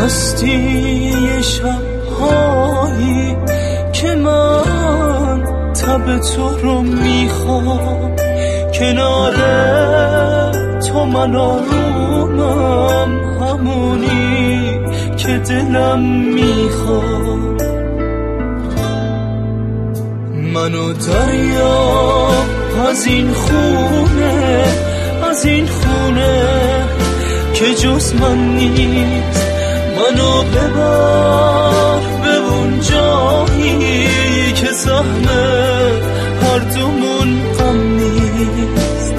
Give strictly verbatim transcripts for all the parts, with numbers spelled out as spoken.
هستی شب‌هایی که من تب تو رو میخوام، کنار تو من آرومم، همونی که دلم میخوام. منو دریا از این خونه، از این خونه که جز من نیست، منو ببر به اون جایی که زحمه هر دومون غم نیست.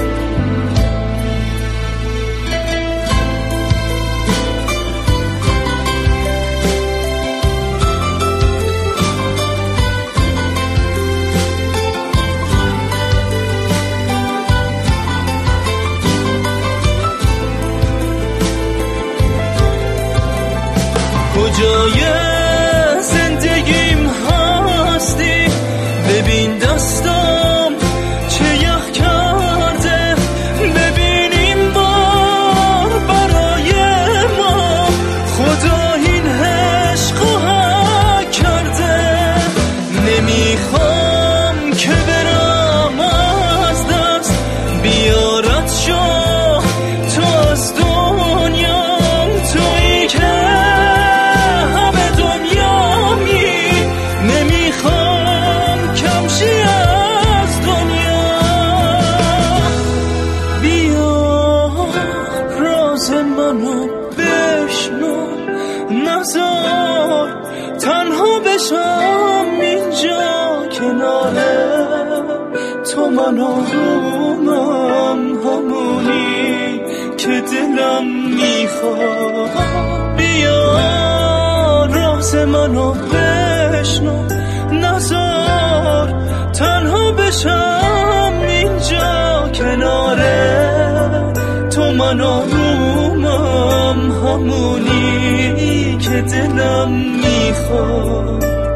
کجای زندگیم هستی؟ ببین دستم چه یخ کرده، ببین این بار برای ما خدا این عشقو حک کرده. نمیخوام که برم از دست، بیارت شو تو از دنیام، تویی که منو بشنو، نذار تنها بشم اینجا کنار تو. من آرومم، همونی که دلم میخواد. بیا راز منو بشنو، نذار تنها بشم اینجا کنار تو. من آرومم، همونی که دلم میخواد.